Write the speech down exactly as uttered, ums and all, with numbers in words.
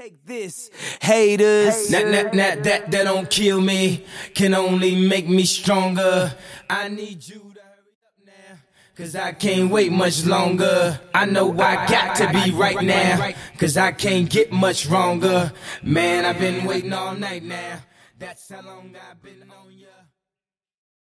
Take this, haters. Nah, nah, nah, that, that don't kill me, can only make me stronger. I need you to hurry up now, cause I can't wait much longer. I know I got to be right now, cause I can't get much wronger. Man, I've been waiting all night now, that's how long I've been on ya.